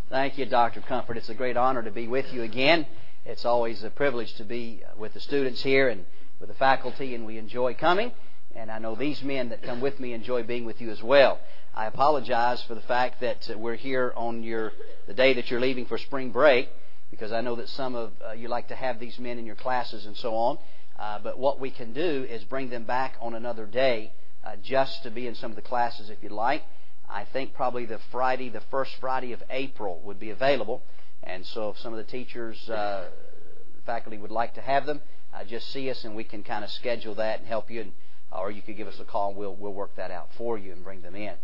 Thank you, Dr. Comfort. It's a great honor to be with you again. It's always a privilege to be with the students here and with the faculty, and we enjoy coming. And I know these men that come with me enjoy being with you as well. I apologize for the fact that we're here on the day that you're leaving for spring break, because I know that some of you like to have these men in your classes and so on. But what we can do is bring them back on another day just to be in some of the classes if you'd like. I think probably the first Friday of April would be available. And so if some of the teachers, faculty would like to have them, just see us and we can kind of schedule that and help you. Or you could give us a call and we'll work that out for you and bring them in.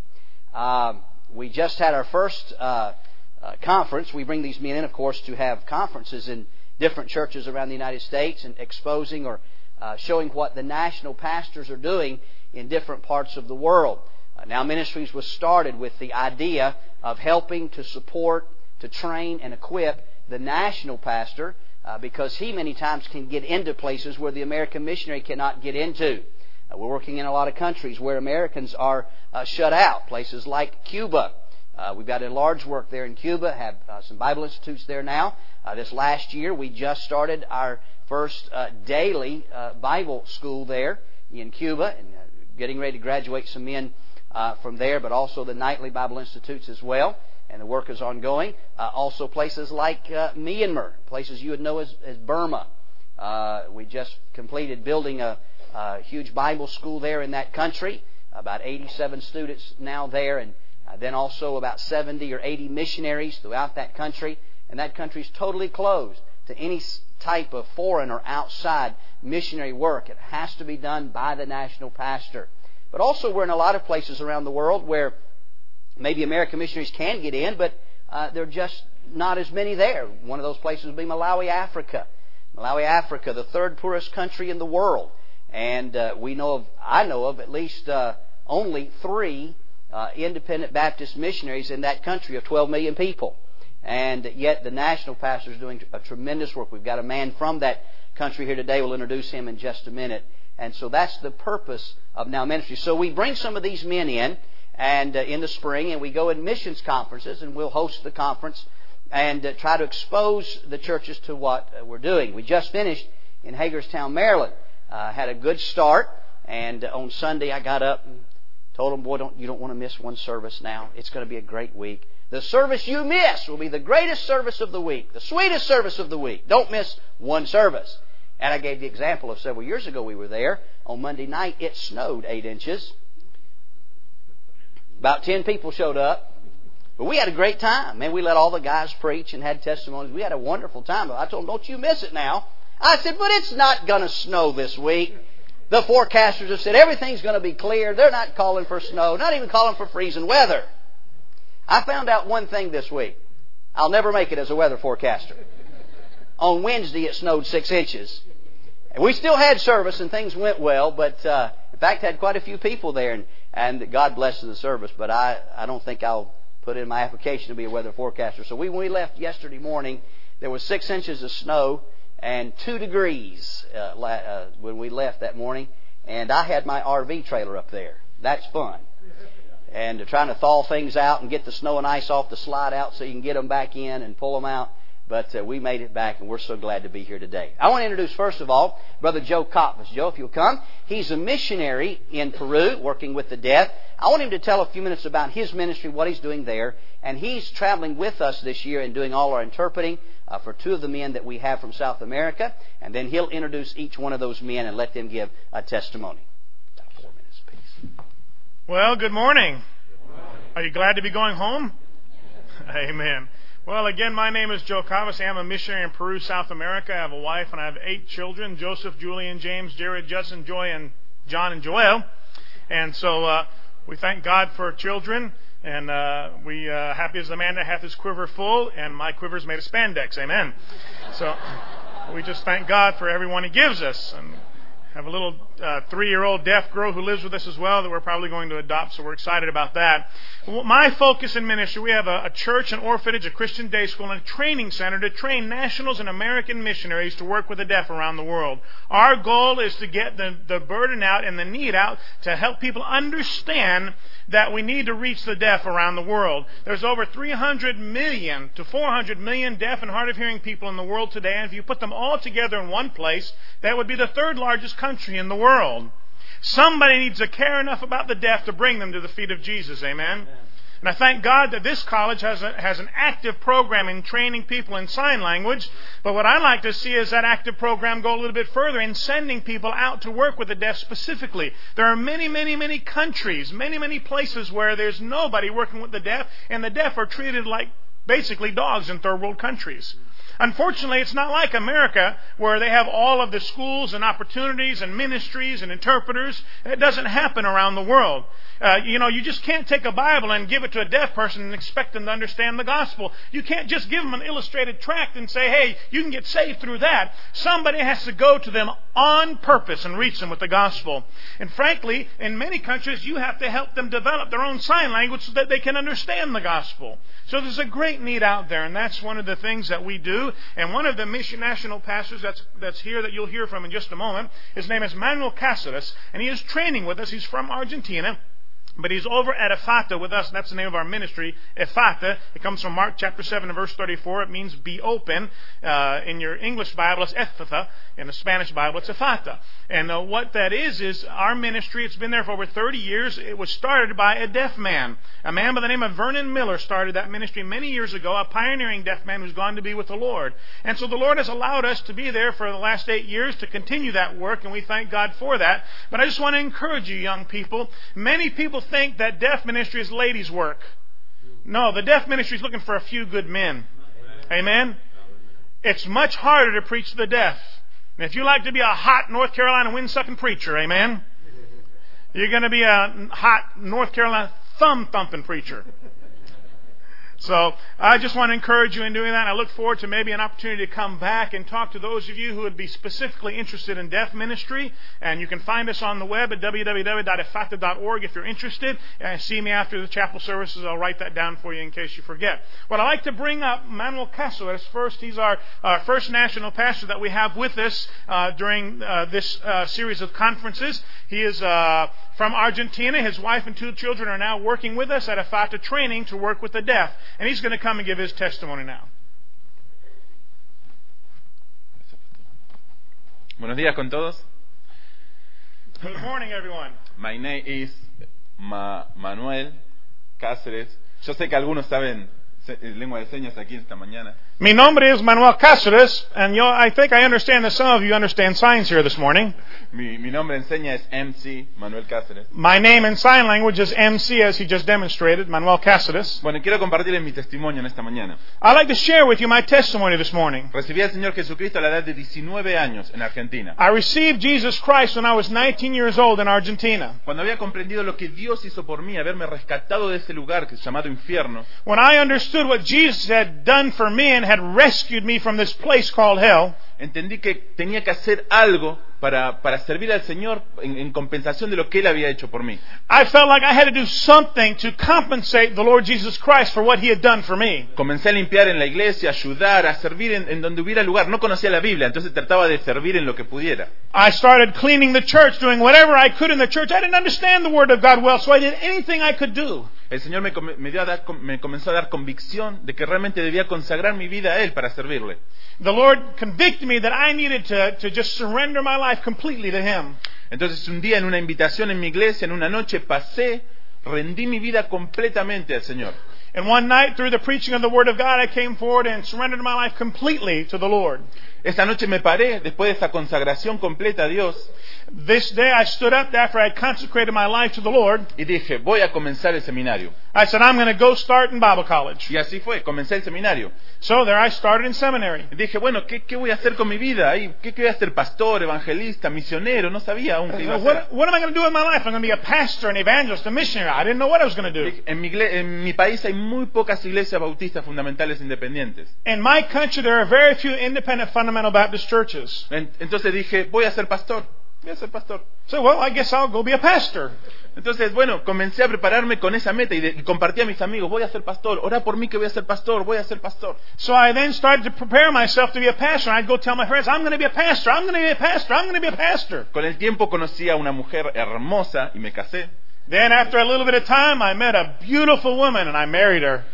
We just had our first conference. We bring these men in, of course, to have conferences in different churches around the United States and exposing or showing what the national pastors are doing in different parts of the world. Now Ministries was started with the idea of helping to support, to train and equip the national pastor because he many times can get into places where the American missionary cannot get into. We're working in a lot of countries where Americans are shut out, places like Cuba. We've got enlarged work there in Cuba, have some Bible institutes there now. This last year we just started our first daily Bible school there in Cuba and getting ready to graduate some men from there, but also the nightly Bible institutes as well, and the work is ongoing. Also places like Myanmar, places you would know as Burma. We just completed building a huge Bible school there in that country, about 87 students now there, and then also about 70 or 80 missionaries throughout that country, and that country is totally closed to any type of foreign or outside missionary work. It has to be done by the national pastor. But also we're in a lot of places around the world where maybe American missionaries can get in, but there are just not as many there. One of those places would be Malawi, Africa. Malawi, Africa, the third poorest country in the world. And I know of at least only 3 independent Baptist missionaries in that country of 12 million people. And yet the national pastor is doing a tremendous work. We've got a man from that country here today. We'll introduce him in just a minute. And so that's the purpose of Now Ministry. So we bring some of these men in and in the spring, and we go in missions conferences, and we'll host the conference and try to expose the churches to what we're doing. We just finished in Hagerstown, Maryland. Had a good start, and on Sunday I got up and told them, boy, you don't want to miss one service now. It's going to be a great week. The service you miss will be the greatest service of the week, the sweetest service of the week. Don't miss one service. And I gave the example of several years ago we were there. On Monday night, it snowed 8 inches. About 10 people showed up. But we had a great time. Man, we let all the guys preach and had testimonies. We had a wonderful time. But I told them, don't you miss it now. I said, but it's not going to snow this week. The forecasters have said everything's going to be clear. They're not calling for snow, not even calling for freezing weather. I found out one thing this week. I'll never make it as a weather forecaster. On Wednesday, it snowed 6 inches. And we still had service and things went well, but in fact, had quite a few people there, and God blesses the service. But I don't think I'll put in my application to be a weather forecaster. So when we left yesterday morning, there was 6 inches of snow and 2 degrees when we left that morning. And I had my RV trailer up there. That's fun. And trying to thaw things out and get the snow and ice off the slide out so you can get them back in and pull them out. But we made it back, and we're so glad to be here today. I want to introduce, first of all, Brother Joe Koppas. Joe, if you'll come. He's a missionary in Peru, working with the deaf. I want him to tell a few minutes about his ministry, what he's doing there. And he's traveling with us this year and doing all our interpreting for 2 of the men that we have from South America. And then he'll introduce each one of those men and let them give a testimony. About 4 minutes apiece. Well, good morning. Are you glad to be going home? Amen. Well, again, my name is Joe Koppas. I am a missionary in Peru, South America. I have a wife and I have 8 children, Joseph, Julian, James, Jared, Judson, Joy, and John and Joel. And so we thank God for children, and we happy as the man that hath his quiver full, and my quiver is made of spandex. Amen. So we just thank God for everyone He gives us. And have a little 3-year-old deaf girl who lives with us as well that we're probably going to adopt, so we're excited about that. My focus in ministry, we have a church, an orphanage, a Christian day school, and a training center to train nationals and American missionaries to work with the deaf around the world. Our goal is to get the burden out and the need out to help people understand that we need to reach the deaf around the world. There's over 300 million to 400 million deaf and hard of hearing people in the world today, and if you put them all together in one place, that would be the third largest country in the world. Somebody needs to care enough about the deaf to bring them to the feet of Jesus. Amen? And I thank God that this college has an active program in training people in sign language. But what I like to see is that active program go a little bit further in sending people out to work with the deaf specifically. There are many, many, many countries, many, many places where there's nobody working with the deaf, and the deaf are treated like basically dogs in third world countries. Unfortunately, it's not like America where they have all of the schools and opportunities and ministries and interpreters. It doesn't happen around the world. You just can't take a Bible and give it to a deaf person and expect them to understand the gospel. You can't just give them an illustrated tract and say, hey, you can get saved through that. Somebody has to go to them on purpose and reach them with the gospel. And frankly, in many countries, you have to help them develop their own sign language so that they can understand the gospel. So there's a great need out there, and that's one of the things that we do. And one of the Mission National pastors that's here that you'll hear from in just a moment, his name is Manuel Cáceres, and he is training with us. He's from Argentina. But he's over at Ephata with us, and that's the name of our ministry, Ephata. It comes from Mark chapter 7 and verse 34. It means be open. In your English Bible, it's Ephata. In the Spanish Bible, it's Ephata. And what that is our ministry. It's been there for over 30 years. It was started by a deaf man. A man by the name of Vernon Miller started that ministry many years ago, a pioneering deaf man who's gone to be with the Lord. And so the Lord has allowed us to be there for the last 8 years to continue that work, and we thank God for that. But I just want to encourage you, young people. Many people think that deaf ministry is ladies' work. No, the deaf ministry is looking for a few good men. Amen? It's much harder to preach to the deaf. And if you like to be a hot North Carolina wind-sucking preacher, amen, you're going to be a hot North Carolina thumb-thumping preacher. So I just want to encourage you in doing that. I look forward to maybe an opportunity to come back and talk to those of you who would be specifically interested in deaf ministry. And you can find us on the web at www.ephata.org if you're interested. And see me after the chapel services. I'll write that down for you in case you forget. Well, I'd like to bring up Manuel Cáceres first. He's our first national pastor that we have with us during this series of conferences. He is from Argentina. His wife and 2 children are now working with us at Ephata training to work with the deaf. And he's going to come and give his testimony now. Buenos días con todos. Good morning, everyone. My name is Manuel Cáceres. Yo sé que algunos saben lengua de señas aquí esta mañana. Mi nombre es Manuel Cáceres, and I think I understand that some of you understand signs here this morning. Mi nombre en seña es MC, Manuel Cáceres. My name in sign language is MC, as he just demonstrated, Manuel Cáceres. Bueno, quiero compartirles mi testimonio en esta mañana. I'd like to share with you my testimony this morning. Recibí al Señor Jesucristo a la edad de 19 años en Argentina. I received Jesus Christ when I was 19 years old in Argentina. Cuando había comprendido lo que Dios hizo por mí, haberme rescatado de ese lugar que es llamado infierno. When I understood what Jesus had done for me and had rescued me from this place called hell, entendí que tenía que hacer algo para servir al Señor en compensación de lo que Él había hecho por mí. I felt like I had to do something to compensate the Lord Jesus Christ for what He had done for me. Comencé a limpiar en la iglesia, ayudar, a servir en donde hubiera lugar. No conocía la Biblia, entonces trataba de servir en lo que pudiera. I started cleaning the church, doing whatever I could in the church. I didn't understand the Word of God well, so I did anything I could do. El Señor me comenzó a dar convicción de que realmente debía consagrar mi vida a Él para servirle. The Lord convicted me that I needed to just surrender my life completely to Him. Entonces un día en una invitación en mi iglesia, en una noche rendí mi vida completamente al Señor. And one night, through the preaching of the Word of God, I came forward and surrendered my life completely to the Lord. Esa noche me paré, después de esa consagración completa a Dios. This day I stood up after I had consecrated my life to the Lord. Y dije, voy a comenzar el seminario. I said, I'm going to go start in Bible college. Y así fue, comencé el seminario. So there I started in seminary. Y dije, bueno, ¿qué voy a hacer con mi vida? ¿Qué voy a hacer? Pastor, evangelista, misionero, no sabía aún qué iba a hacer. What am I going to do with my life? I'm going to be a pastor, an evangelist, a missionary. I didn't know what I was going to do. En mi país hay muy pocas iglesias bautistas fundamentales independientes. In my country there are very few independent fundamental Baptist churches. Entonces dije, voy a ser pastor. voy a ser pastor. So, well, I guess I'll go be a pastor. Entonces, bueno, comencé a prepararme con esa meta y compartí a mis amigos, voy a ser pastor, orá por mí que voy a ser pastor, voy a ser pastor. So I then started to prepare myself to be a pastor. I'd go tell my friends, I'm going to be a pastor, I'm going to be a pastor, I'm going to be a pastor. Con el tiempo conocí a una mujer hermosa y me casé. Then after a little bit of time, I met a beautiful woman and I married her.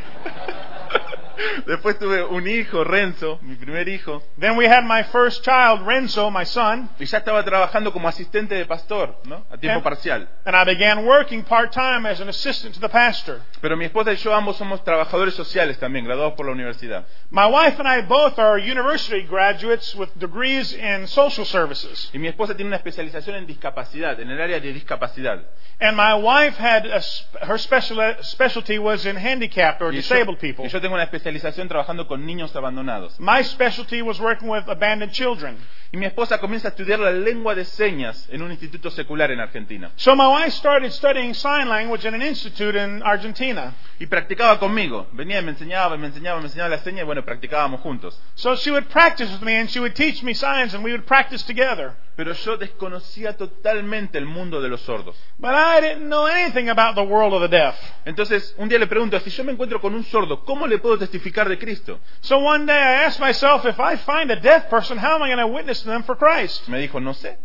Después tuve un hijo, Renzo, mi primer hijo. Then we had my first child, Renzo, my son. Y ya estaba trabajando como asistente de pastor, ¿no? A tiempo parcial. And I began working part-time as an assistant to the pastor. Pero mi esposa y yo ambos somos trabajadores sociales también, graduados por la universidad. My wife and I both are university graduates with degrees in social services. Y mi esposa tiene una especialización en discapacidad, en el área de discapacidad. And my wife had her specialty was in handicapped or disabled people. Y yo tengo una especialización trabajando con niños abandonados. My specialty was working with abandoned children. Y mi esposa comienza a estudiar la lengua de señas en un instituto secular en Argentina. So my wife started studying sign language in an institute in Argentina. Y practicaba conmigo. Venía y me enseñaba la seña y bueno, practicábamos juntos. So she would practice with me and she would teach me signs and we would practice together. Pero yo desconocía totalmente el mundo de los sordos. But I didn't know anything about the world of the deaf. Entonces, un día le pregunto, si yo me encuentro con un sordo, ¿cómo le puedo testificar de Cristo? So one day I asked myself, if I find a deaf person, how am I going to witness to them for Christ? Me dijo, no sé.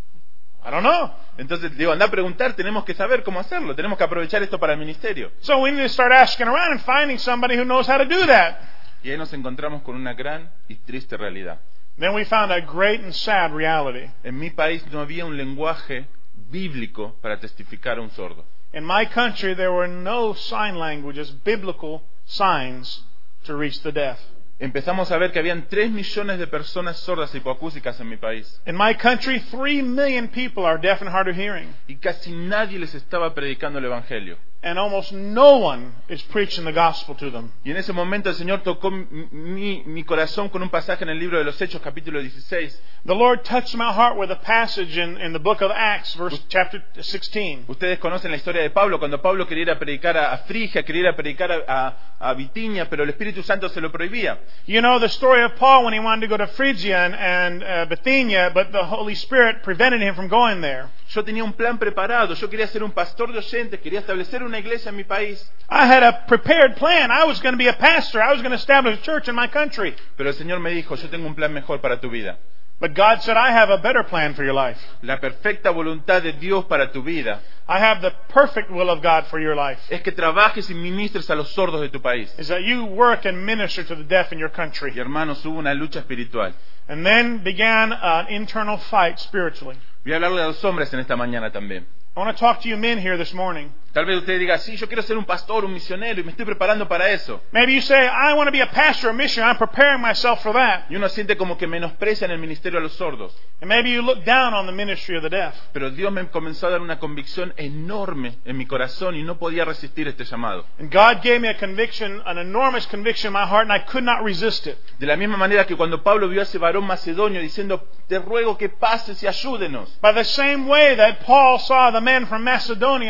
I don't know. Entonces digo, anda a preguntar, tenemos que saber cómo hacerlo, tenemos que aprovechar esto para el ministerio. So we need to start asking around and finding somebody who knows how to do that. Y ahí nos encontramos con una gran y triste realidad. Then we found a great and sad reality. En mi país no había un lenguaje bíblico para testificar a un sordo. In my country, there were no sign languages, biblical signs to reach the deaf. Empezamos a ver que habían 3 millones de personas sordas y hipoacúsicas en mi país. In my country, 3 million people are deaf and hard of hearing. Y casi nadie les estaba predicando el evangelio. And almost no one is preaching the gospel to them. Y en ese momento el Señor tocó mi corazón con un pasaje en el libro de los Hechos, capítulo 16. The Lord touched my heart with a passage in the book of Acts, chapter 16. Ustedes conocen la historia de Pablo, cuando Pablo quería ir a predicar a Frigia, quería ir a predicar a Bitinia, pero el Espíritu Santo se lo prohibía. You know the story of Paul when he wanted to go to Phrygia and Bithynia, but the Holy Spirit prevented him from going there. Yo tenía un plan preparado, yo quería ser un pastor de oyentes, quería establecer una iglesia en mi país. I had a prepared plan. I was going to be a pastor. I was going to establish a church in my country. Pero el Señor me dijo, yo tengo un plan mejor para tu vida. But God said, I have a better plan for your life. La perfecta voluntad de Dios para tu vida I have the perfect will of God for your life. es que trabajes y ministres a los sordos de tu país. Is that you work and minister to the deaf in your country. Y hermanos, hubo una lucha espiritual. And then began an internal fight spiritually. Voy a hablarle a los hombres en esta mañana también. I want to talk to you men here this morning. Tal vez usted diga, sí, yo quiero ser un pastor, un misionero, y me estoy preparando para eso. Maybe you say, I want to be a pastor or missionary. I'm preparing myself for that. Y uno siente como que menosprecian el ministerio a los sordos. And maybe you look down on the ministry of the deaf. Pero Dios me comenzó a dar una convicción enorme en mi corazón y no podía resistir este llamado. And God gave me a conviction, an enormous conviction in my heart, and I could not resist it. De la misma manera que cuando Pablo vio a ese varón macedonio diciendo, te ruego que pases y ayúdenos. By the same way that Paul saw the men from Macedonia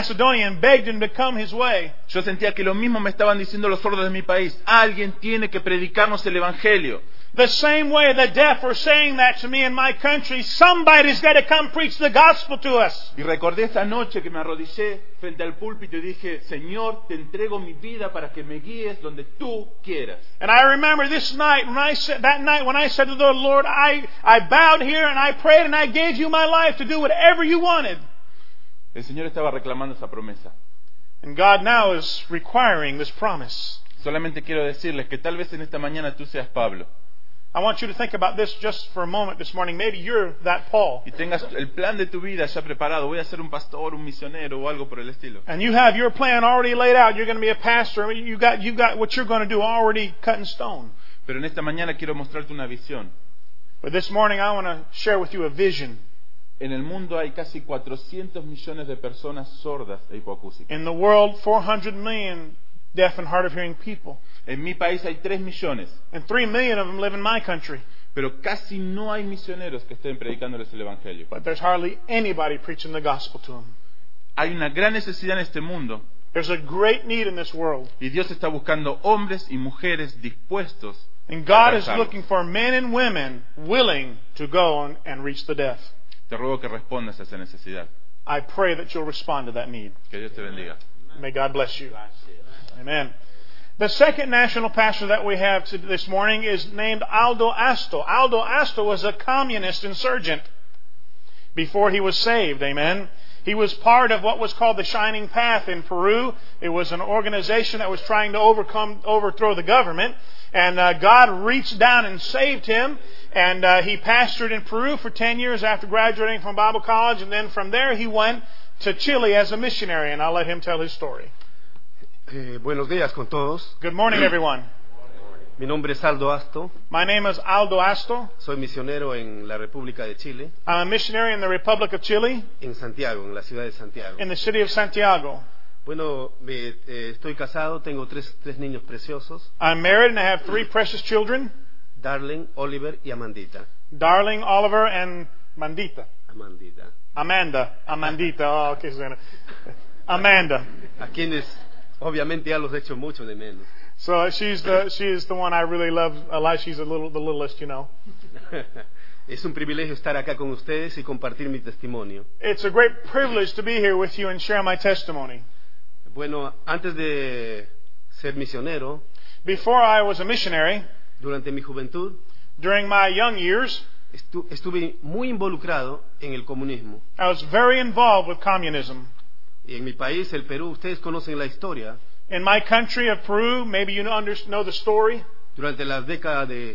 and begged him to come his way. Yo sentía que lo mismo me estaban diciendo los sordos de mi país. Alguien tiene que predicarnos el evangelio. The same way the deaf were saying that to me in my country, somebody's got to come preach the gospel to us. Y recordé esa noche que me arrodillé frente al púlpito y dije, Señor, te entrego mi vida para que me guíes donde tú quieras. And I remember this night when I said to the Lord, I bowed here and I prayed and I gave you my life to do whatever you wanted. El Señor estaba reclamando esa promesa. And God now is requiring this promise. Solamente quiero decirles que tal vez en esta mañana tú seas Pablo. I want you to think about this just for a moment this morning. Maybe you're that Paul. Y tengas el plan de tu vida ya preparado. Voy a ser un pastor, un misionero o algo por el estilo. And you have your plan already laid out. You're going to be a pastor. You got what you're going to do already cut in stone. Pero en esta mañana quiero mostrarte una visión. But this morning I want to share with you a vision. En el mundo hay casi 400 millones de personas sordas e hipoacúsicas. In the world, 400 million deaf and hard of hearing people. En mi país hay 3 millones. And 3 million of them live in my country. Pero casi no hay misioneros que estén predicándoles el evangelio. But there's hardly anybody preaching the gospel to them. Hay una gran necesidad en este mundo. There's a great need in this world. Y Dios está buscando hombres y mujeres dispuestos And a God is alcanzarlos. looking for men and women willing to go and reach the deaf. Te ruego que respondas a esa necesidad. I pray that you'll respond to that need. Que Dios te bendiga. May God bless you. Amen. The second national pastor that we have this morning is named Aldo Asto. Aldo Asto was a communist insurgent before he was saved. Amen. He was part of what was called the Shining Path in Peru. It was an organization that was trying to overthrow the government. And God reached down and saved him. And he pastored in Peru for 10 years after graduating from Bible college. And then from there he went to Chile as a missionary. And I'll let him tell his story. Buenos días con todos. Good morning, everyone. Mi nombre es Aldo Asto. My name is Aldo Asto. Soy misionero en la República de Chile, I'm a missionary in the Republic of Chile, en Santiago, en la ciudad de Santiago. in the city of Santiago. Bueno, estoy casado, tengo tres niños preciosos, I'm married and I have 3 precious children, Darling, Oliver y Amandita. Darling, Oliver, and Mandita. Amandita. Amandita. Oh, okay, Susanna. Amanda. A quienes obviamente ya los echo mucho de menos. So she is the one I really love a lot. She's the littlest, you know. Es un privilegio estar acá con ustedes y compartir mi testimonio. It's a great privilege to be here with you and share my testimony. Bueno, antes de ser misionero, Before I was a missionary, durante mi juventud, during my young years, estuve muy involucrado en el comunismo. I was very involved with communism. Y en mi país, el Perú, ustedes conocen la historia. In my country of Peru, maybe you know the story. Durante las décadas de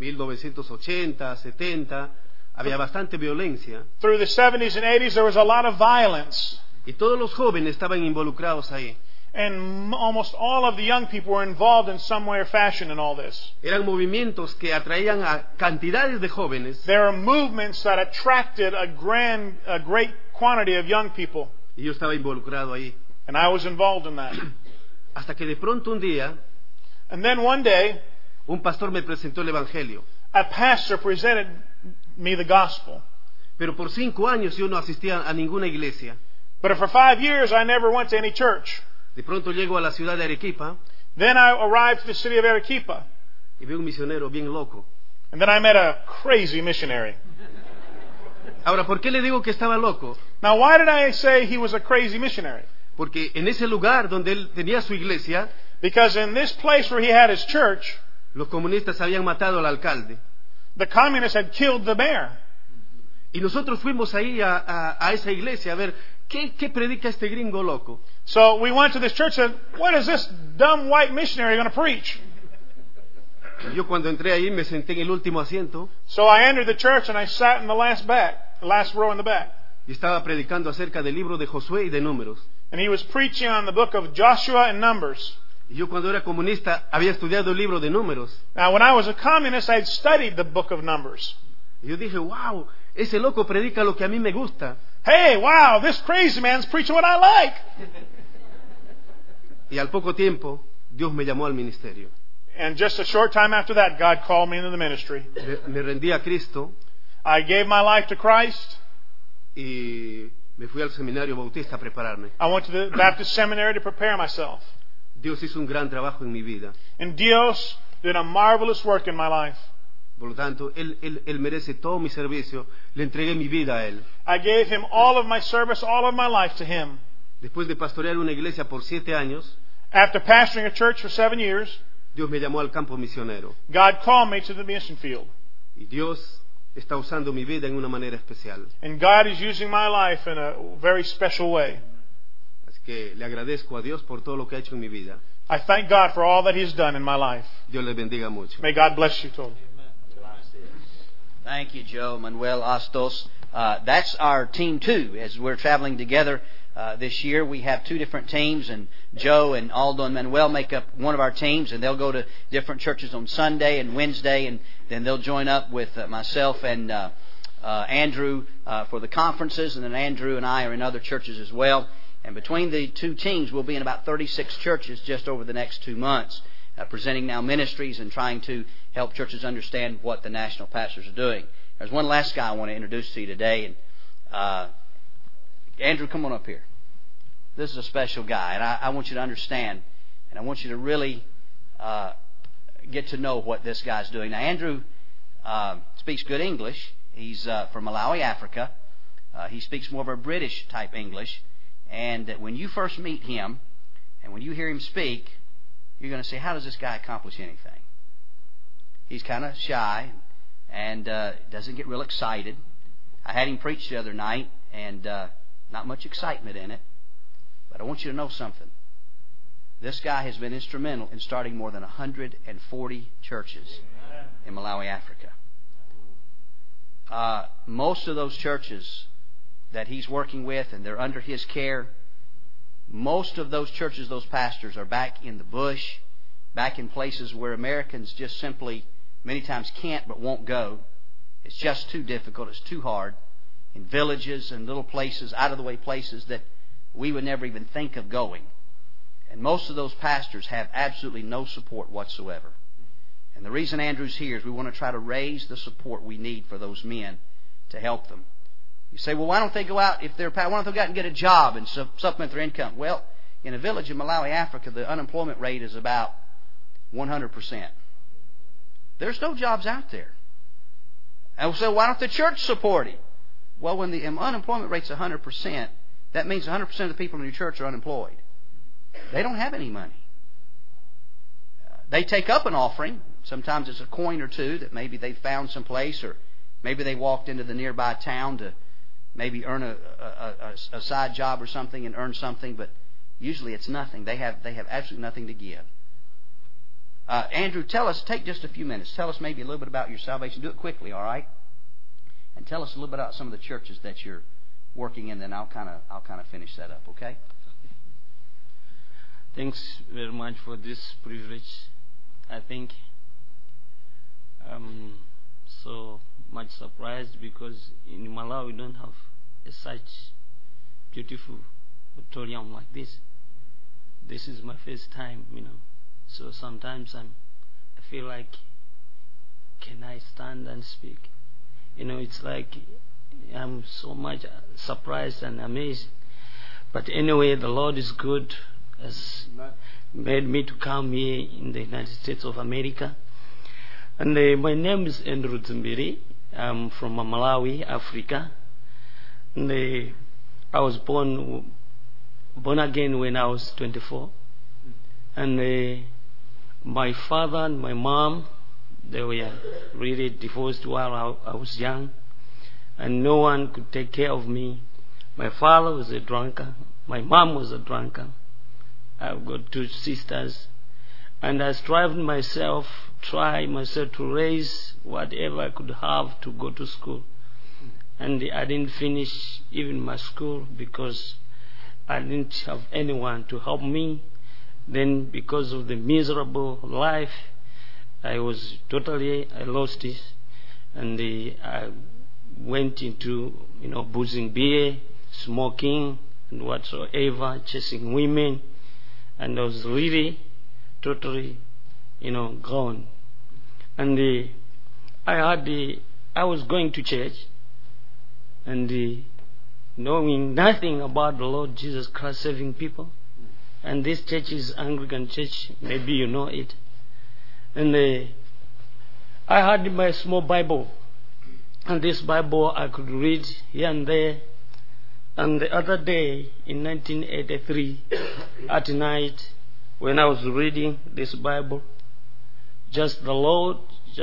1980, 70, había bastante violencia. Through the 70s and 80s, there was a lot of violence. Y todos los jóvenes estaban involucrados ahí. And almost all of the young people were involved in some way or fashion in all this. Eran movimientos que atraían a cantidades de jóvenes. There are movements that attracted a great quantity of young people. Y yo estaba involucrado ahí. And I was involved in that. Hasta que de pronto un día, And then one day, un pastor me presentó el Evangelio. a pastor presented me the gospel. Pero por 5 años yo no asistía a ninguna iglesia. But for 5 years, I never went to any church. De pronto llego a la ciudad de Arequipa Then I arrived to the city of Arequipa. y veo un misionero bien loco. And then I met a crazy missionary. Ahora, ¿por qué le digo que estaba loco? Now, why did I say he was a crazy missionary? Porque en ese lugar donde él tenía su iglesia, Because in this place where he had his church, los comunistas habían matado al alcalde. the communists had killed the mayor. Y nosotros fuimos ahí a esa iglesia a ver qué predica este gringo loco. So we went to this church and said, what is this dumb white missionary going to preach? Y yo cuando entré ahí me senté en el último asiento So I entered the church and I sat in the last row in the back. y estaba predicando acerca del libro de Josué y de Números. And he was preaching on the book of Joshua and Numbers. Y yo cuando era comunista había estudiado el libro de Números. Now, when I was a communist, I had studied the book of Numbers. Y yo dije, wow, ese loco predica lo que a mí me gusta. Hey, wow, this crazy man's preaching what I like. Y al poco tiempo, Dios me llamó al ministerio. And just a short time after that, God called me into the ministry. Me rendí a Cristo I gave my life to Christ. y me fui al seminario bautista a prepararme. I went to the Baptist seminary to prepare myself. Dios hizo un gran trabajo en mi vida. And Dios did a marvelous work in my life. Por lo tanto, Él merece todo mi servicio. Le entregué mi vida a Él. I gave Him all of my service, all of my life to Him. Después de pastorear una iglesia por 7 años, After pastoring a church for 7 years, Dios me llamó al campo misionero. God called me to the mission field. Y Dios está usando mi vida en una manera especial. And God is using my life in a very special way. Así que le agradezco a Dios por todo lo que ha hecho en mi vida. I thank God for all that He's done in my life. Dios les bendiga mucho. May God bless you totally. Thank you, Joe Manuel Astos. That's our team too. As we're traveling together this year, we have 2 different teams, and Joe and Aldo and Manuel make up one of our teams, and they'll go to different churches on Sunday and Wednesday, and then they'll join up with myself and Andrew for the conferences, and then Andrew and I are in other churches as well. And between the 2 teams, we'll be in about 36 churches just over the next 2 months. Presenting now ministries and trying to help churches understand what the national pastors are doing. There's one last guy I want to introduce to you today, and Andrew, come on up here. This is a special guy, and I want you to understand, and I want you to really get to know what this guy's doing. Now, Andrew speaks good English. He's from Malawi, Africa, He speaks more of a British type English. And when you first meet him, and when you hear him speak, you're going to say, how does this guy accomplish anything? He's kind of shy and doesn't get real excited. I had him preach the other night, and not much excitement in it. But I want you to know something. This guy has been instrumental in starting more than 140 churches in Malawi, Africa. Most of those churches that he's working with, and they're under his care, most of those churches, those pastors, are back in the bush, back in places where Americans just simply many times can't but won't go. It's just too difficult. It's too hard. In villages and little places, out-of-the-way places that we would never even think of going. And most of those pastors have absolutely no support whatsoever. And the reason Andrew's here is we want to try to raise the support we need for those men to help them. You say, well, why don't they go out, why don't they go out and get a job and supplement their income? Well, in a village in Malawi, Africa, the unemployment rate is about 100%. There's no jobs out there. And so why don't the church support him? Well, when the unemployment rate's 100%, that means 100% of the people in your church are unemployed. They don't have any money. They take up an offering. Sometimes it's a coin or two that maybe they found someplace, or maybe they walked into the nearby town to maybe earn a side job or something and earn something, but usually it's nothing. They have absolutely nothing to give. Andrew, take just a few minutes. Tell us maybe a little bit about your salvation. Do it quickly, all right? And tell us a little bit about some of the churches that you're working in, then I'll kind of finish that up, okay? Thanks very much for this privilege. I think I'm so much surprised because in Malawi we don't have such beautiful auditorium like this. This is my first time, So sometimes I feel like, can I stand and speak? It's like I'm so much surprised and amazed. But anyway, the Lord is good, has made me to come here in the United States of America. And my name is Andrew Zimbiri. I'm from Malawi, Africa. And I was born again when I was 24. And my father and my mom, they were really divorced while I was young. And no one could take care of me. My father was a drunkard. My mom was a drunkard. I've got two sisters. And I try myself to raise whatever I could have to go to school. And I didn't finish even my school because I didn't have anyone to help me. Then because of the miserable life, I lost it. And I went into, boozing beer, smoking, and whatsoever, chasing women. And I was really, totally, gone. And I was going to church, and knowing nothing about the Lord Jesus Christ saving people. And this church is Anglican church, maybe you know it. And I had my small Bible, and this Bible I could read here and there. And the other day, in 1983, at night, when I was reading this Bible, just the Lord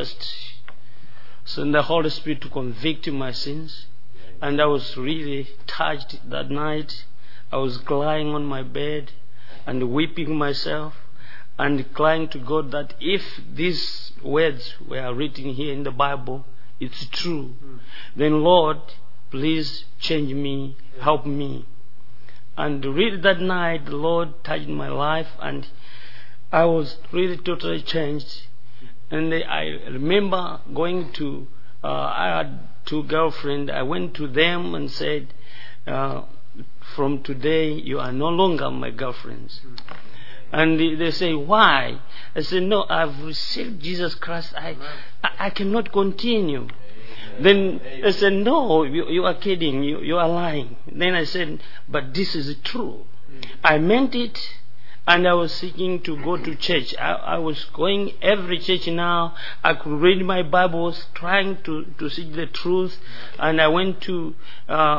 sent the Holy Spirit to convict my sins. And I was really touched that night. I was lying on my bed and weeping myself and crying to God that if these words were written here in the Bible, it's true, then Lord, please change me, help me. And really that night, the Lord touched my life, and I was really totally changed. And I remember going to, I had two girlfriends. I went to them and said, from today, you are no longer my girlfriends. And they say, why? I said, no, I've received Jesus Christ. I cannot continue. Then I said, no, you are kidding. You are lying. Then I said, but this is true. I meant it, and I was seeking to go to church. I was going every church now. I could read my Bibles, trying to seek the truth. And I went to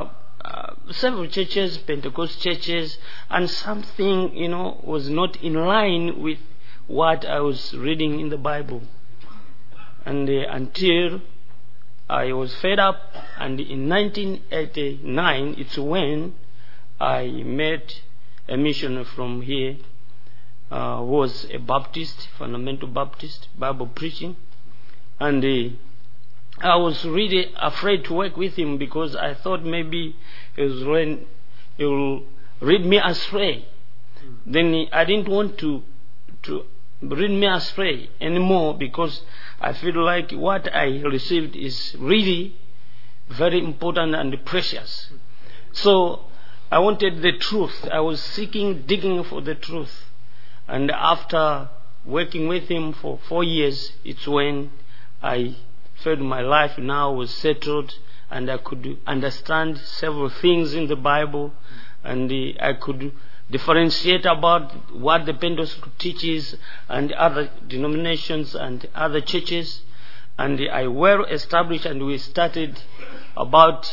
several churches, Pentecost churches, and something, was not in line with what I was reading in the Bible. And until I was fed up, and in 1989, it's when I met a missionary from here, who was a Baptist, fundamental Baptist, Bible preaching. And I was really afraid to work with him because I thought maybe he will lead me astray. Then I didn't want to lead me astray anymore because I feel like what I received is really very important and precious. So I wanted the truth. I was digging for the truth. And after working with him for 4 years, it's when I felt my life now was settled and I could understand several things in the Bible, and I could differentiate about what the Pentecostal teaches and other denominations and other churches. And I well established, and we started about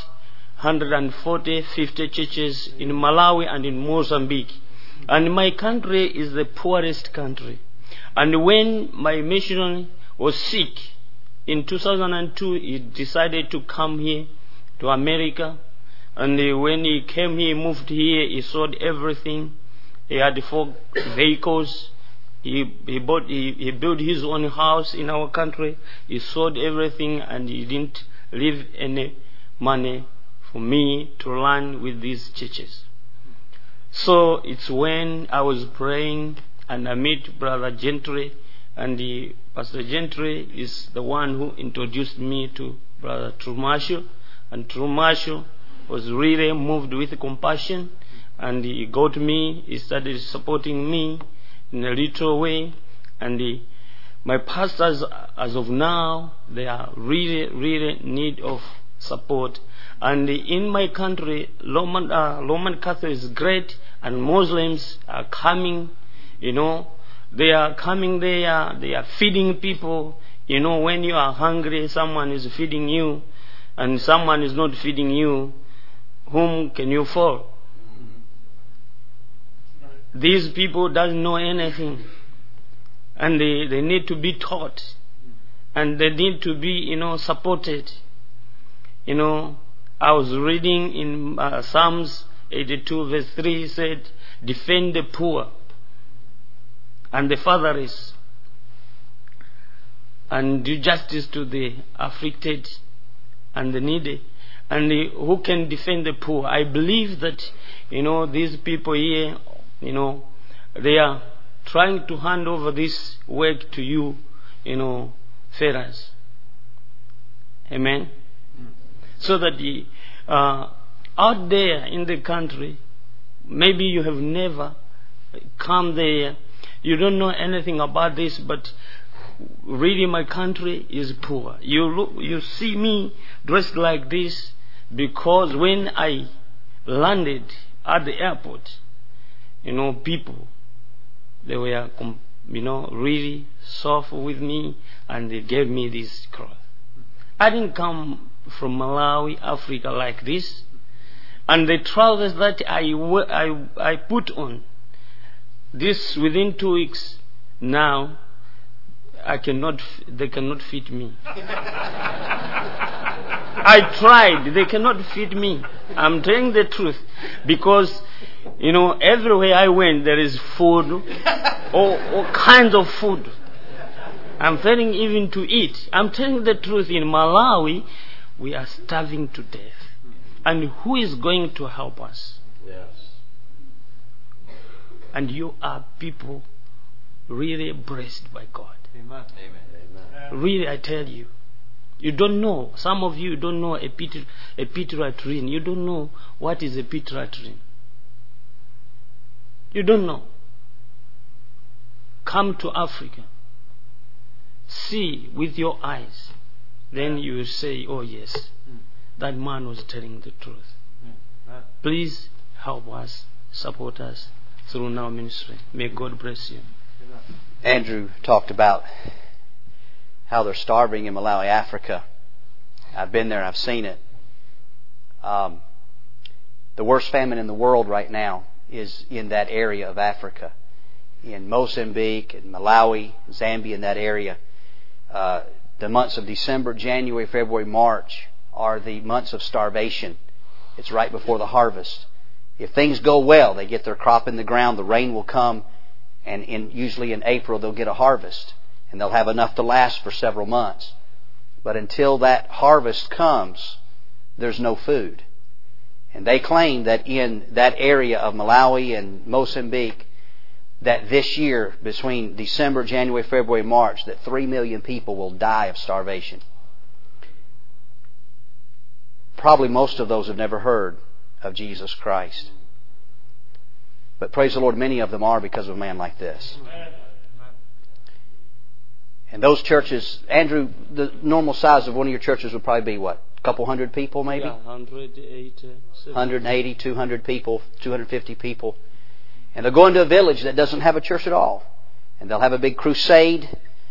150 churches in Malawi and in Mozambique. And my country is the poorest country. And when my missionary was sick in 2002, he decided to come here to America. And when he came here, he moved here, he sold everything. He had 4 vehicles. He built his own house in our country. He sold everything, and he didn't leave any money for me to run with these churches. So it's when I was praying and I met Brother Gentry, and Pastor Gentry is the one who introduced me to Brother Trumasho, and Trumasho was really moved with compassion, and he got me, he started supporting me in a little way, and my pastors as of now, they are really in need of support. And in my country, Roman Catholic is great, and Muslims are coming, they are coming there, they are feeding people. When you are hungry, someone is feeding you, and someone is not feeding you, whom can you follow? These people don't know anything, and they need to be taught, and they need to be, supported. I was reading in Psalms 82 verse 3, said, defend the poor and the fatherless, and do justice to the afflicted and the needy. And who can defend the poor? I believe that, these people here, they are trying to hand over this work to you, fellas. Amen? So that out there in the country, maybe you have never come there, you don't know anything about this, but really my country is poor. You see me dressed like this because when I landed at the airport, people, they were, really soft with me, and they gave me this cloth. I didn't come from Malawi, Africa like this. And the trousers that I put on, this within 2 weeks now, they cannot fit me. I tried, they cannot fit me. I'm telling the truth. Because, everywhere I went, there is food, all kinds of food. I'm failing even to eat. I'm telling the truth. In Malawi, we are starving to death. And who is going to help us? Yes. And you are people really blessed by God. Amen. Amen. Really, I tell you. You don't know. Some of you don't know a Petra tree. You don't know what is a Petra tree. You don't know. Come to Africa. See with your eyes. Then you will say, oh yes, that man was telling the truth. Please help us, support us through Now Ministry. May God bless you. Andrew talked about how they're starving in Malawi, Africa. I've been there, I've seen it. The worst famine in the world right now is in that area of Africa. In Mozambique, in Malawi, Zambia, in that area. The months of December, January, February, March are the months of starvation. It's right before the harvest. If things go well, they get their crop in the ground, the rain will come, and usually in April they'll get a harvest. And they'll have enough to last for several months. But until that harvest comes, there's no food. And they claim that in that area of Malawi and Mozambique, that this year, between December, January, February, March, that 3 million people will die of starvation. Probably most of those have never heard of Jesus Christ. But praise the Lord, many of them are because of a man like this. And those churches, Andrew, the normal size of one of your churches would probably be what? A couple hundred people maybe? Yeah, 180, 200 people, 250 people. And they'll go into a village that doesn't have a church at all. And they'll have a big crusade.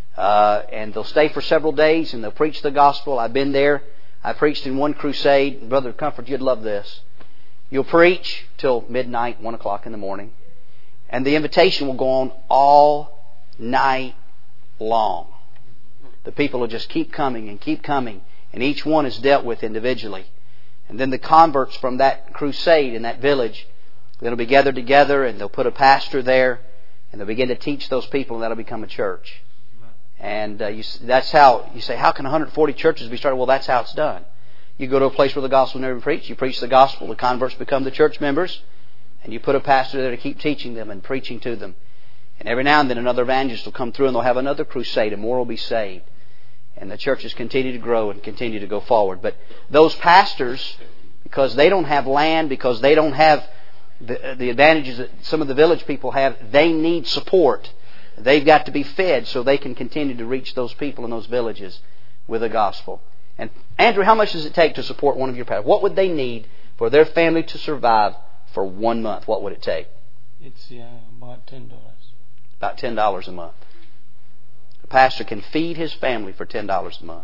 And they'll stay for several days and they'll preach the gospel. I've been there. I preached in one crusade. Brother Comfort, you'd love this. You'll preach till midnight, 1 o'clock in the morning. And the invitation will go on all night long. The people will just keep coming and keep coming. And each one is dealt with individually. And then the converts from that crusade in that village, they'll be gathered together and they'll put a pastor there. And they'll begin to teach those people and that'll become a church. And that's how, you say, how can 140 churches be started? Well, that's how it's done. You go to a place where the gospel never been preached. You preach the gospel. The converts become the church members. And you put a pastor there to keep teaching them and preaching to them. And every now and then another evangelist will come through and they'll have another crusade and more will be saved. And the churches continue to grow and continue to go forward. But those pastors, because they don't have land, because they don't have the advantages that some of the village people have, they need support. They've got to be fed so they can continue to reach those people in those villages with the gospel. And Andrew, how much does it take to support one of your pastors? What would they need for their family to survive for 1 month? What would it take? It's about $10. About $10 a month. A pastor can feed his family for $10 a month.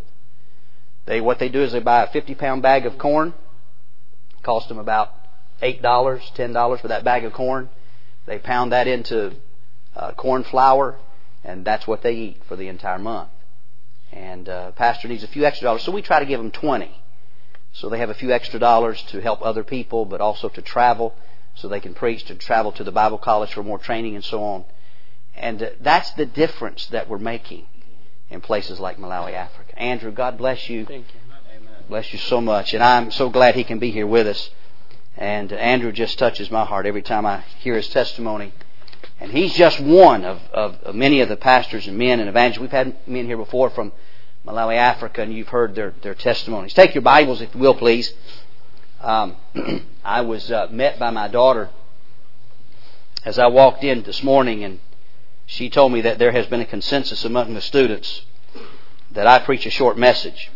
What they do is they buy a 50-pound bag of corn. It costs them about $8, $10 for that bag of corn. They pound that into corn flour, and that's what they eat for the entire month. And pastor needs a few extra dollars, so we try to give them 20. So they have a few extra dollars to help other people, but also to travel, so they can preach, to travel to the Bible college for more training and so on. And that's the difference that we're making in places like Malawi, Africa. Andrew, God bless you. Thank you. Bless you so much. And I'm so glad he can be here with us. And Andrew just touches my heart every time I hear his testimony. And he's just one of many of the pastors and men and evangelists. We've had men here before from Malawi, Africa, and you've heard their testimonies. Take your Bibles, if you will, please. I was met by my daughter as I walked in this morning, and she told me that there has been a consensus among the students that I preach a short message.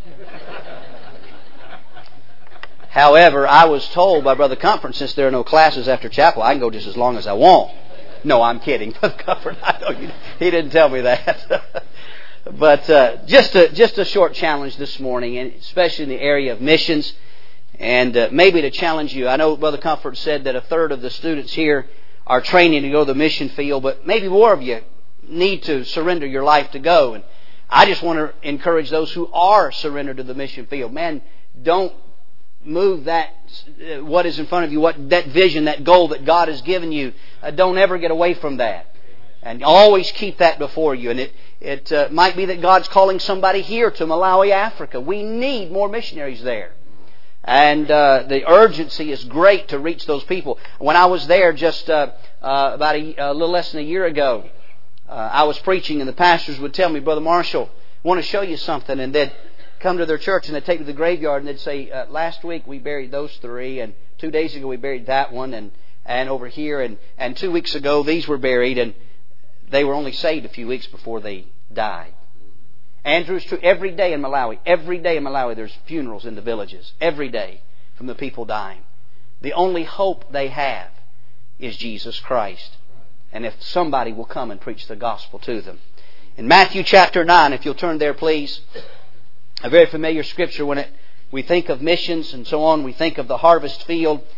However, I was told by Brother Comfort, since there are no classes after chapel, I can go just as long as I want. No, I'm kidding. Brother Comfort, he didn't tell me that. But just a short challenge this morning, and especially in the area of missions, and maybe to challenge you. I know Brother Comfort said that a third of the students here are training to go to the mission field, but maybe more of you need to surrender your life to go. And I just want to encourage those who are surrendered to the mission field. Man, don't move that, what is in front of you, that vision, that goal that God has given you. Don't ever get away from that. And always keep that before you. And it might be that God's calling somebody here to Malawi, Africa. We need more missionaries there. And the urgency is great to reach those people. When I was there just about a little less than a year ago, I was preaching and the pastors would tell me, Brother Marshall, I want to show you something. And they'd come to their church and they'd take me to the graveyard and they'd say, last week we buried those 3 and 2 days ago we buried that one and over here and 2 weeks ago these were buried, and they were only saved a few weeks before they died. Andrew, it's true. Every day in Malawi there's funerals in the villages. Every day from the people dying. The only hope they have is Jesus Christ. And if somebody will come and preach the gospel to them. In Matthew chapter 9, if you'll turn there please, a very familiar scripture when we think of missions and so on, we think of the harvest field.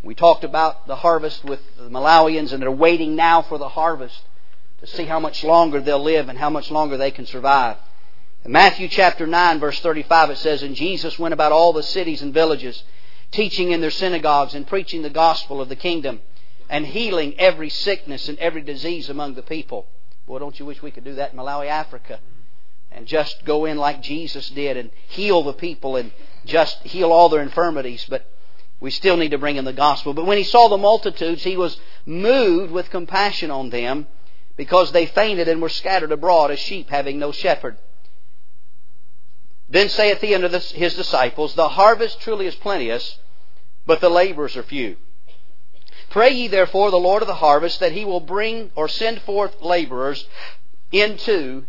We talked about the harvest with the Malawians, and they're waiting now for the harvest to see how much longer they'll live and how much longer they can survive. In Matthew chapter 9, verse 35, it says, "And Jesus went about all the cities and villages, teaching in their synagogues and preaching the gospel of the kingdom, and healing every sickness and every disease among the people." Boy, don't you wish we could do that in Malawi, Africa, and just go in like Jesus did and heal the people and just heal all their infirmities. But we still need to bring in the gospel. But when He saw the multitudes, He was moved with compassion on them, because they fainted and were scattered abroad as sheep having no shepherd. Then saith He unto His disciples, "The harvest truly is plenteous, but the laborers are few. Pray ye therefore the Lord of the harvest that He will bring or send forth laborers into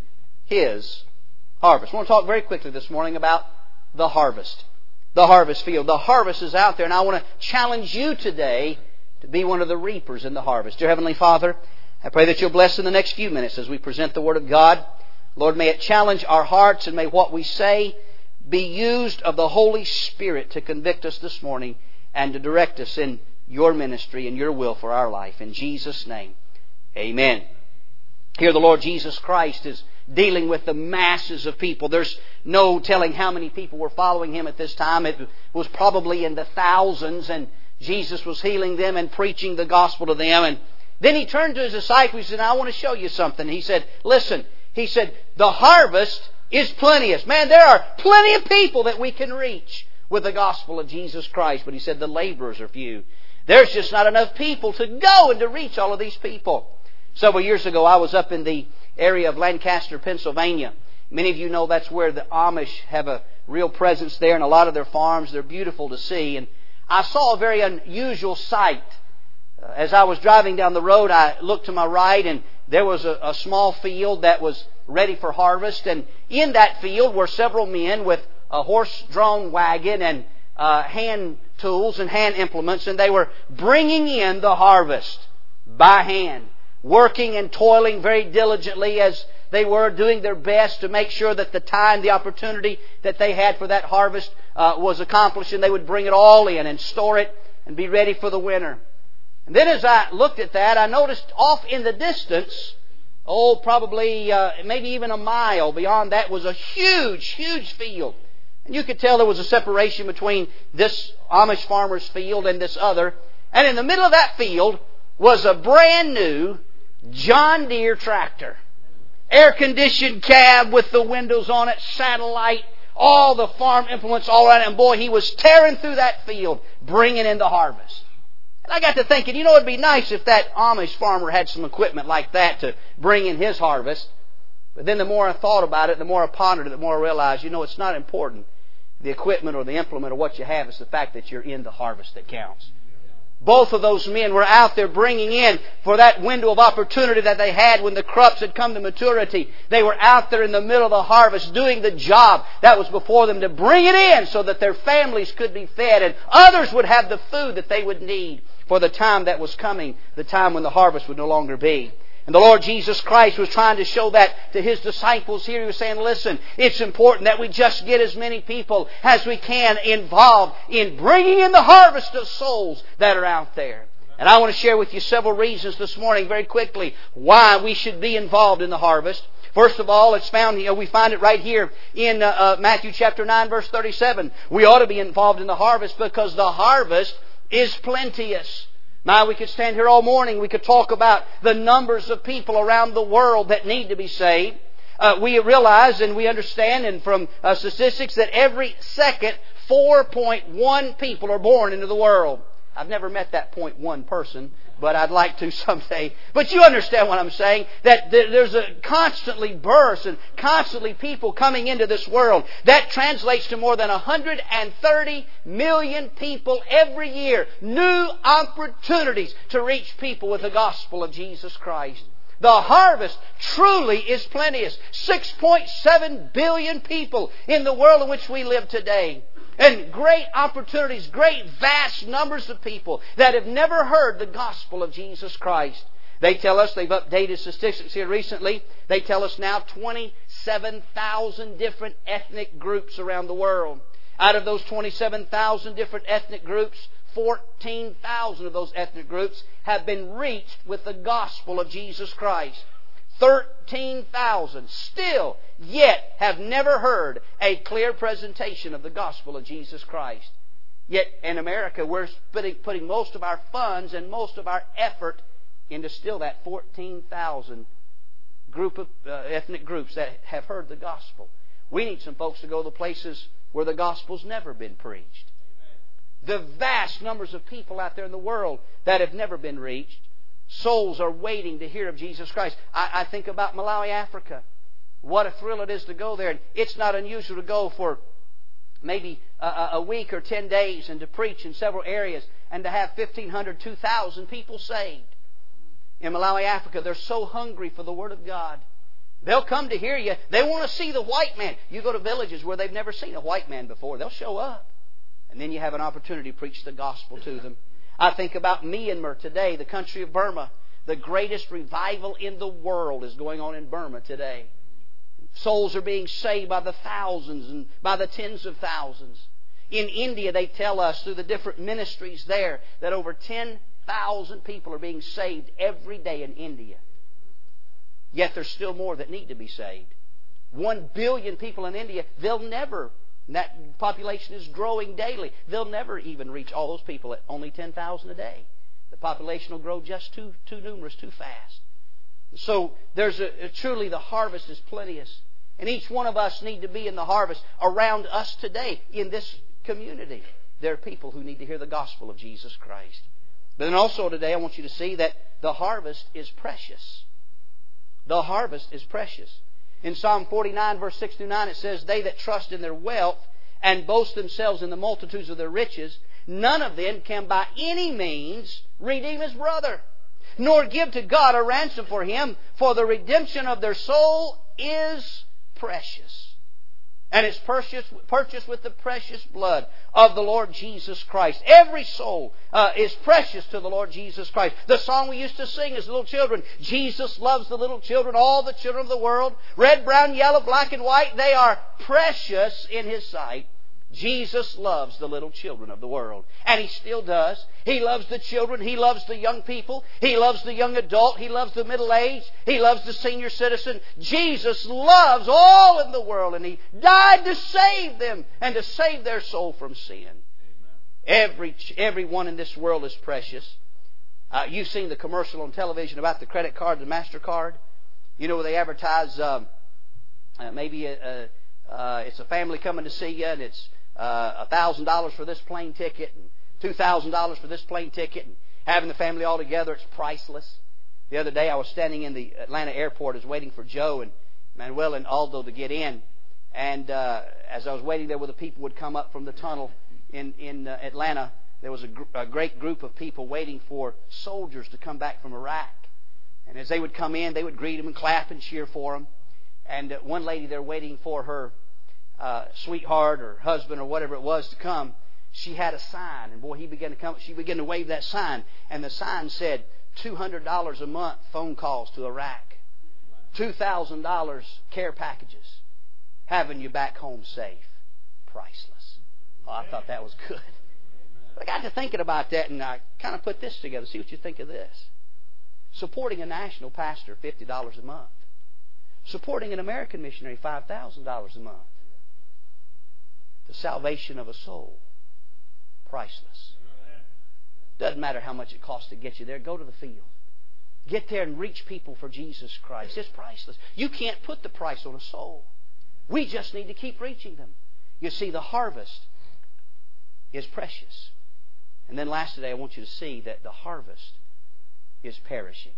His harvest." I want to talk very quickly this morning about the harvest. The harvest field. The harvest is out there, and I want to challenge you today to be one of the reapers in the harvest. Dear Heavenly Father, I pray that You'll bless in the next few minutes as we present the Word of God. Lord, may it challenge our hearts, and may what we say be used of the Holy Spirit to convict us this morning and to direct us in Your ministry and Your will for our life. In Jesus' name, amen. Here the Lord Jesus Christ is dealing with the masses of people. There's no telling how many people were following Him at this time. It was probably in the thousands, and Jesus was healing them and preaching the gospel to them. And then He turned to His disciples and said, "I want to show you something." He said, "Listen," He said, "the harvest is plenteous." Man, there are plenty of people that we can reach with the gospel of Jesus Christ. But He said the laborers are few. There's just not enough people to go and to reach all of these people. Several years ago, I was up in the area of Lancaster, Pennsylvania. Many of you know that's where the Amish have a real presence there, and a lot of their farms. They're beautiful to see. And I saw a very unusual sight. As I was driving down the road, I looked to my right, and there was a small field that was ready for harvest. And in that field were several men with a horse-drawn wagon and hand tools and hand implements, and they were bringing in the harvest by hand, working and toiling very diligently as they were, doing their best to make sure that the time, the opportunity that they had for that harvest was accomplished, and they would bring it all in and store it and be ready for the winter. And then as I looked at that, I noticed off in the distance, probably maybe even a mile beyond that, was a huge, huge field. And you could tell there was a separation between this Amish farmer's field and this other. And in the middle of that field was a brand new John Deere tractor. Air-conditioned cab with the windows on it, satellite, all the farm implements all around it. And boy, he was tearing through that field, bringing in the harvest. And I got to thinking, it'd be nice if that Amish farmer had some equipment like that to bring in his harvest. But then the more I thought about it, the more I pondered it, the more I realized, it's not important, the equipment or the implement or what you have. It's the fact that you're in the harvest that counts. Both of those men were out there bringing in for that window of opportunity that they had when the crops had come to maturity. They were out there in the middle of the harvest doing the job that was before them to bring it in so that their families could be fed and others would have the food that they would need for the time that was coming, the time when the harvest would no longer be. And the Lord Jesus Christ was trying to show that to His disciples here. He was saying, listen, it's important that we just get as many people as we can involved in bringing in the harvest of souls that are out there. And I want to share with you several reasons this morning very quickly why we should be involved in the harvest. First of all, it's found, we find it right here in Matthew chapter 9, verse 37. We ought to be involved in the harvest because the harvest is plenteous. Now, we could stand here all morning. We could talk about the numbers of people around the world that need to be saved. We realize and we understand and from statistics that every second 4.1 people are born into the world. I've never met that 0.1 person, but I'd like to someday. But you understand what I'm saying, that there's a constantly births and constantly people coming into this world. That translates to more than 130 million people every year. New opportunities to reach people with the gospel of Jesus Christ. The harvest truly is plenteous. 6.7 billion people in the world in which we live today. And great opportunities, great vast numbers of people that have never heard the gospel of Jesus Christ. They tell us, they've updated statistics here recently, they tell us now 27,000 different ethnic groups around the world. Out of those 27,000 different ethnic groups, 14,000 of those ethnic groups have been reached with the gospel of Jesus Christ. 13,000 still yet have never heard a clear presentation of the gospel of Jesus Christ. Yet in America, we're putting most of our funds and most of our effort into still that 14,000 group of ethnic groups that have heard the gospel. We need some folks to go to the places where the gospel's never been preached. The vast numbers of people out there in the world that have never been reached. Souls are waiting to hear of Jesus Christ. I think about Malawi, Africa. What a thrill it is to go there. And it's not unusual to go for maybe a week or 10 days and to preach in several areas and to have 1,500, 2,000 people saved. In Malawi, Africa, they're so hungry for the Word of God. They'll come to hear you. They want to see the white man. You go to villages where they've never seen a white man before. They'll show up. And then you have an opportunity to preach the gospel to them. I think about Myanmar today, the country of Burma. The greatest revival in the world is going on in Burma today. Souls are being saved by the thousands and by the tens of thousands. In India, they tell us through the different ministries there that over 10,000 people are being saved every day in India. Yet there's still more that need to be saved. 1 billion people in India, that population is growing daily. They'll never even reach all those people at only 10,000 a day. The population will grow just too numerous, too fast. So there's truly the harvest is plenteous. And each one of us need to be in the harvest around us today in this community. There are people who need to hear the gospel of Jesus Christ. But then also today I want you to see that the harvest is precious. The harvest is precious. In Psalm 49, verse 6 through 9, it says, "They that trust in their wealth and boast themselves in the multitudes of their riches, none of them can by any means redeem his brother, nor give to God a ransom for him, for the redemption of their soul is precious. And it's purchased with the precious blood of the Lord Jesus Christ." Every soul is precious to the Lord Jesus Christ. The song we used to sing as little children, Jesus loves the little children, all the children of the world. Red, brown, yellow, black and white, they are precious in His sight. Jesus loves the little children of the world. And He still does. He loves the children. He loves the young people. He loves the young adult. He loves the middle-aged. He loves the senior citizen. Jesus loves all in the world. And He died to save them and to save their soul from sin. Amen. Everyone in this world is precious. You've seen the commercial on television about the credit card, the MasterCard. You know, where they advertise maybe it's a family coming to see you, and it's $1,000 for this plane ticket and $2,000 for this plane ticket, and having the family all together, it's priceless. The other day I was standing in the Atlanta airport, I was waiting for Joe and Manuel and Aldo to get in, and as I was waiting there where the people would come up from the tunnel in Atlanta, there was a great group of people waiting for soldiers to come back from Iraq. And as they would come in, they would greet them and clap and cheer for them. And one lady there waiting for her sweetheart or husband or whatever it was to come, she had a sign, and boy, he began to come. She began to wave that sign, and the sign said, $200 a month phone calls to Iraq, $2,000 care packages, having you back home safe, priceless. Oh, I thought that was good. I got to thinking about that, and I kind of put this together. See what you think of this. Supporting a national pastor, $50 a month. Supporting an American missionary, $5,000 a month. The salvation of a soul, priceless. Doesn't matter how much it costs to get you there. Go to the field. Get there and reach people for Jesus Christ. It's priceless. You can't put the price on a soul. We just need to keep reaching them. You see, the harvest is precious. And then last today, I want you to see that the harvest is perishing.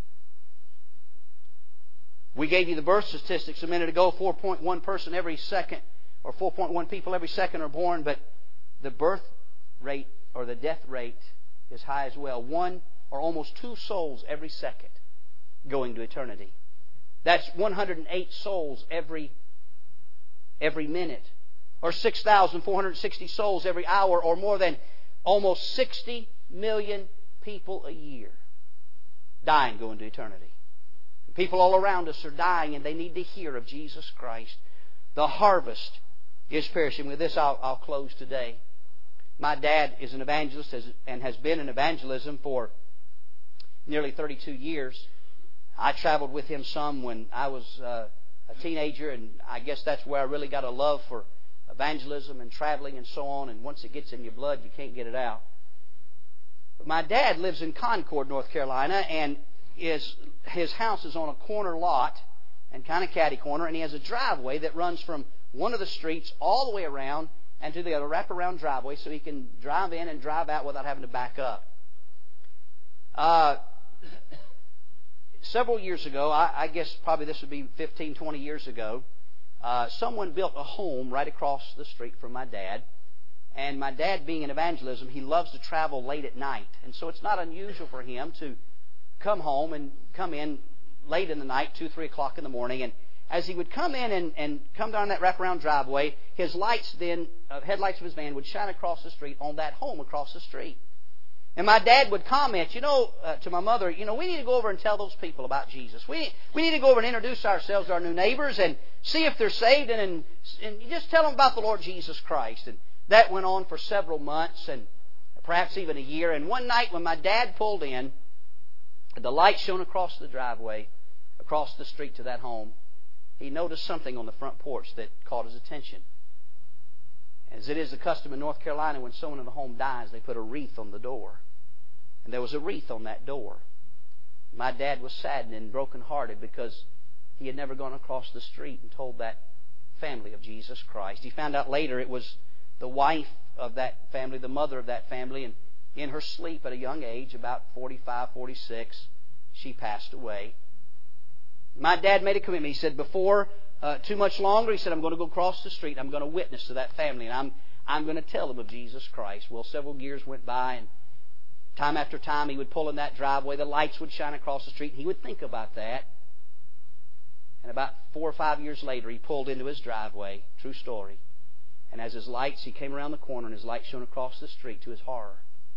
We gave you the birth statistics a minute ago. 4.1 person every second, or 4.1 people every second are born, but the birth rate or the death rate is high as well. 1 or almost 2 souls every second going to eternity. That's 108 souls every minute, or 6,460 souls every hour, or more than almost 60 million people a year dying going to eternity. People all around us are dying, and they need to hear of Jesus Christ. The harvest is perishing. With this, I'll close today. My dad is an evangelist and has been in evangelism for nearly 32 years. I traveled with him some when I was a teenager, and I guess that's where I really got a love for evangelism and traveling and so on. And once it gets in your blood, you can't get it out. But my dad lives in Concord, North Carolina, and his house is on a corner lot and kind of catty corner, and he has a driveway that runs from one of the streets all the way around and to the other, wrap-around driveway, so he can drive in and drive out without having to back up. Several years ago, I guess probably this would be 15, 20 years ago, someone built a home right across the street from my dad. And my dad, being in evangelism, he loves to travel late at night. And so it's not unusual for him to come home and come in late in the night, 2, 3 o'clock in the morning. And as he would come in and come down that wraparound driveway, his lights then, headlights of his van would shine across the street on that home across the street. And my dad would comment, to my mother, we need to go over and tell those people about Jesus. We need to go over and introduce ourselves to our new neighbors and see if they're saved and just tell them about the Lord Jesus Christ. And that went on for several months and perhaps even a year. And one night when my dad pulled in, the light shone across the driveway, across the street to that home, he noticed something on the front porch that caught his attention. As it is the custom in North Carolina, when someone in the home dies, they put a wreath on the door. And there was a wreath on that door. My dad was saddened and brokenhearted because he had never gone across the street and told that family of Jesus Christ. He found out later it was the wife of that family, the mother of that family, and in her sleep at a young age, about 45, 46, she passed away. My dad made a commitment. He said, before too much longer, he said, I'm going to go across the street. I'm going to witness to that family, and I'm going to tell them of Jesus Christ. Well, several years went by, and time after time he would pull in that driveway. The lights would shine across the street, and he would think about that. And about 4 or 5 years later, he pulled into his driveway. True story. And as he came around the corner, and his light shone across the street, to his horror,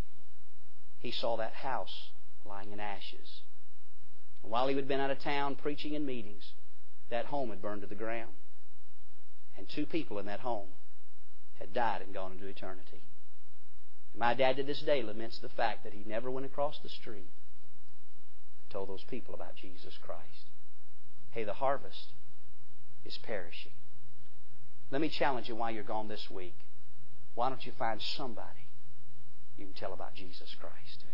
he saw that house lying in ashes. And while he had been out of town preaching in meetings, that home had burned to the ground. And 2 people in that home had died and gone into eternity. And my dad to this day laments the fact that he never went across the street and told those people about Jesus Christ. Hey, the harvest is perishing. Let me challenge you while you're gone this week. Why don't you find somebody you can tell about Jesus Christ?